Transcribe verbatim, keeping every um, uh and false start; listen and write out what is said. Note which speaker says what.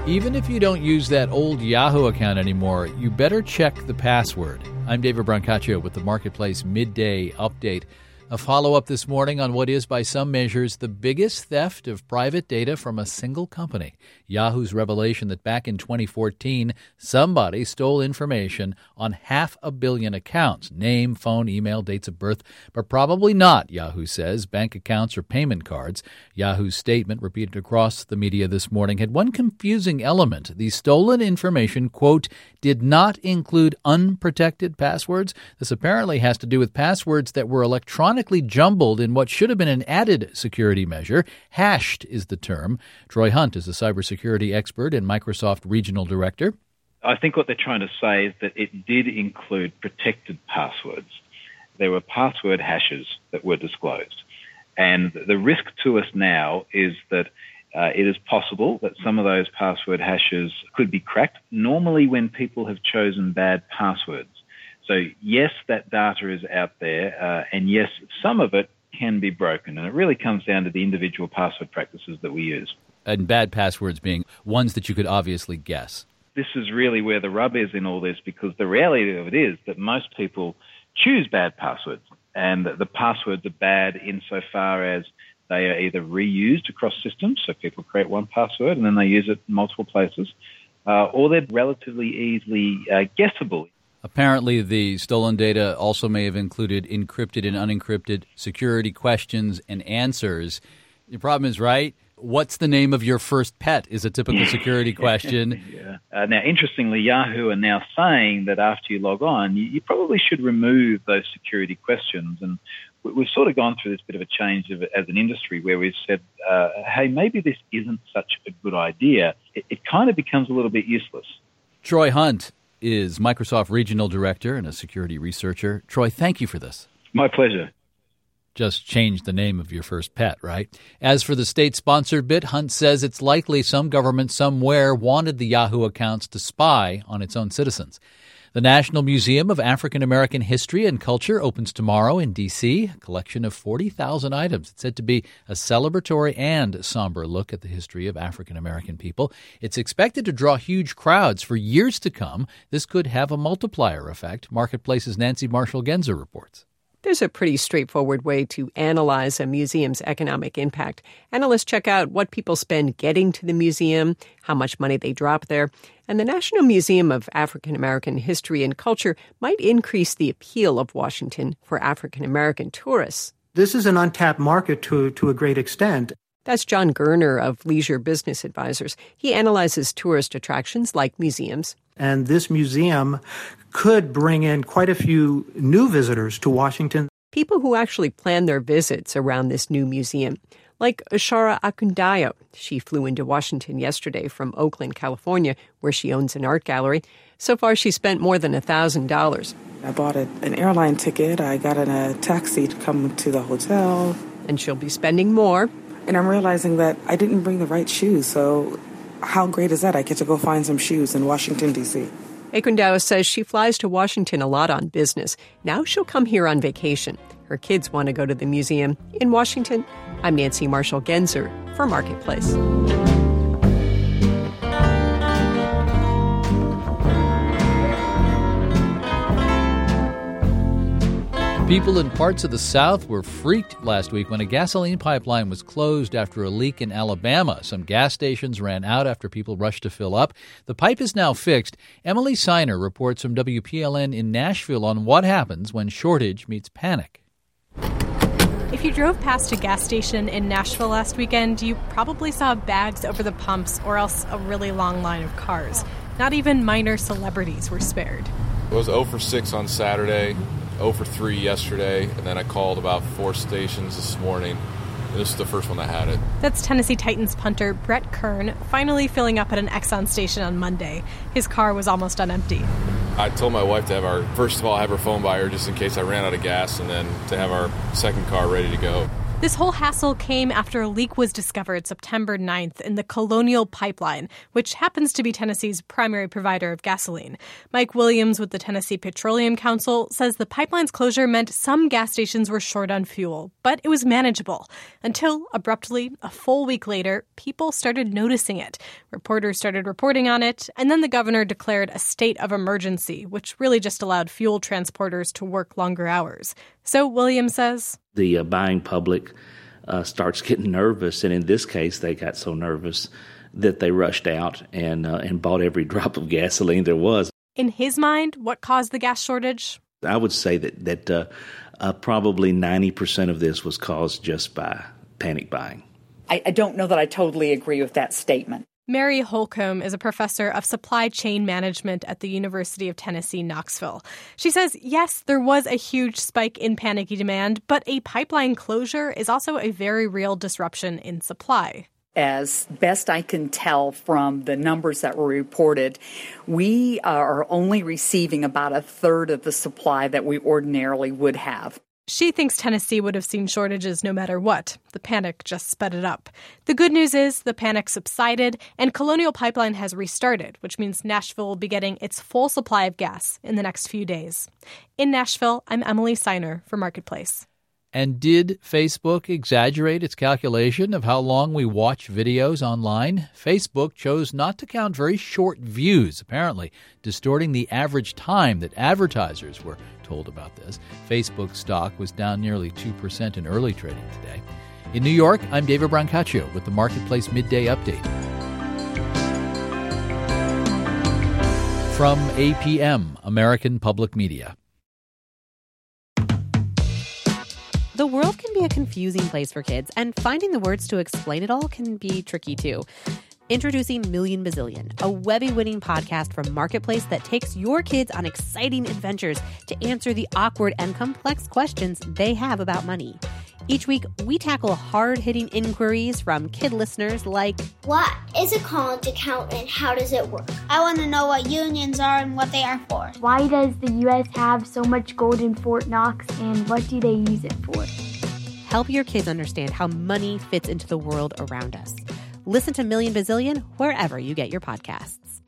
Speaker 1: Even if you don't use that old Yahoo account anymore, you better check the password. I'm David Brancaccio with the Marketplace Midday Update. A follow-up this morning on what is, by some measures, the biggest theft of private data from a single company. Yahoo's revelation that back in twenty fourteen, somebody stole information on half a billion accounts, name, phone, email, dates of birth, but probably not, Yahoo says, bank accounts or payment cards. Yahoo's statement, repeated across the media this morning, had one confusing element. The stolen information, quote, did not include unprotected passwords. This apparently has to do with passwords that were electronically jumbled in what should have been an added security measure. Hashed is the term. Troy Hunt is a cybersecurity expert and Microsoft regional director.
Speaker 2: I think what they're trying to say is that it did include protected passwords. There were password hashes that were disclosed. And the risk to us now is that uh, it is possible that some of those password hashes could be cracked, normally when people have chosen bad passwords. So, yes, that data is out there, uh, and yes, some of it can be broken. And it really comes down to the individual password practices that we use.
Speaker 1: And bad passwords being ones that you could obviously guess.
Speaker 2: This is really where the rub is in all this, because the reality of it is that most people choose bad passwords. And the passwords are bad insofar as they are either reused across systems, so people create one password and then they use it in multiple places, uh, or they're relatively easily uh, guessable.
Speaker 1: Apparently, the stolen data also may have included encrypted and unencrypted security questions and answers. The problem is, right, what's the name of your first pet is a typical security question.
Speaker 2: yeah. uh, now, interestingly, Yahoo are now saying that after you log on, you, you probably should remove those security questions. And we, we've sort of gone through this bit of a change of, as an industry where we've said, uh, hey, maybe this isn't such a good idea. It, it kind of becomes a little bit useless.
Speaker 1: Troy Hunt is Microsoft Regional Director and a security researcher. Troy, thank you for this.
Speaker 2: My pleasure.
Speaker 1: Just change the name of your first pet, right? As for the state-sponsored bit, Hunt says it's likely some government somewhere wanted the Yahoo accounts to spy on its own citizens. The National Museum of African American History and Culture opens tomorrow in D C, a collection of forty thousand items. It's said to be a celebratory and somber look at the history of African American people. It's expected to draw huge crowds for years to come. This could have a multiplier effect. Marketplace's Nancy Marshall-Genzer reports.
Speaker 3: There's a pretty straightforward way to analyze a museum's economic impact. Analysts check out what people spend getting to the museum, how much money they drop there, and the National Museum of African American History and Culture might increase the appeal of Washington for African American tourists.
Speaker 4: This is an untapped market to, to a great extent.
Speaker 3: That's John Gerner of Leisure Business Advisors. He analyzes tourist attractions like museums.
Speaker 4: And this museum could bring in quite a few new visitors to Washington.
Speaker 3: People who actually plan their visits around this new museum, like Ashara Akundayo. She flew into Washington yesterday from Oakland, California, where she owns an art gallery. So far, she spent more than one thousand dollars.
Speaker 5: I bought a, an airline ticket. I got in a taxi to come to the hotel.
Speaker 3: And she'll be spending more.
Speaker 5: And I'm realizing that I didn't bring the right shoes, so how great is that? I get to go find some shoes in Washington, D C
Speaker 3: Akundayo says she flies to Washington a lot on business. Now she'll come here on vacation. Her kids want to go to the museum in Washington. I'm Nancy Marshall-Genzer for Marketplace.
Speaker 1: People in parts of the South were freaked last week when a gasoline pipeline was closed after a leak in Alabama. Some gas stations ran out after people rushed to fill up. The pipe is now fixed. Emily Siner reports from W P L N in Nashville on what happens when shortage meets panic.
Speaker 6: If you drove past a gas station in Nashville last weekend, you probably saw bags over the pumps or else a really long line of cars. Not even minor celebrities were spared.
Speaker 7: It was oh for six on Saturday, oh for three yesterday, and then I called about four stations this morning, and this is the first one that had it.
Speaker 6: That's Tennessee Titans punter Brett Kern finally filling up at an Exxon station on Monday. His car was almost on empty.
Speaker 7: I told my wife to have our, first of all, have her phone by her just in case I ran out of gas, and then to have our second car ready to go.
Speaker 6: This whole hassle came after a leak was discovered September ninth in the Colonial Pipeline, which happens to be Tennessee's primary provider of gasoline. Mike Williams with the Tennessee Petroleum Council says the pipeline's closure meant some gas stations were short on fuel, but it was manageable. Until, abruptly, a full week later, people started noticing it. Reporters started reporting on it, and then the governor declared a state of emergency, which really just allowed fuel transporters to work longer hours. So, Williams says,
Speaker 8: The uh, buying public uh, starts getting nervous, and in this case, they got so nervous that they rushed out and uh, and bought every drop of gasoline there was.
Speaker 6: In his mind, what caused the gas shortage?
Speaker 8: I would say that, that uh, uh, probably ninety percent of this was caused just by panic buying.
Speaker 9: I, I don't know that I totally agree with that statement.
Speaker 6: Mary Holcomb is a professor of supply chain management at the University of Tennessee, Knoxville. She says, yes, there was a huge spike in panicky demand, but a pipeline closure is also a very real disruption in supply.
Speaker 9: As best I can tell from the numbers that were reported, we are only receiving about a third of the supply that we ordinarily would have.
Speaker 6: She thinks Tennessee would have seen shortages no matter what. The panic just sped it up. The good news is the panic subsided and Colonial Pipeline has restarted, which means Nashville will be getting its full supply of gas in the next few days. In Nashville, I'm Emily Seiner for Marketplace.
Speaker 1: And did Facebook exaggerate its calculation of how long we watch videos online? Facebook chose not to count very short views, apparently, distorting the average time that advertisers were told about this. Facebook stock was down nearly two percent in early trading today. In New York, I'm David Brancaccio with the Marketplace Midday Update. From A P M, American Public Media.
Speaker 10: The world can be a confusing place for kids, and finding the words to explain it all can be tricky too. Introducing Million Bazillion, a Webby-winning podcast from Marketplace that takes your kids on exciting adventures to answer the awkward and complex questions they have about money. Each week, we tackle hard-hitting inquiries from kid listeners like,
Speaker 11: what is a college account and how does it work? I want to know what unions are and what they are for.
Speaker 12: Why does the U S have so much gold in Fort Knox and what do they use it for?
Speaker 10: Help your kids understand how money fits into the world around us. Listen to Million Bazillion wherever you get your podcasts.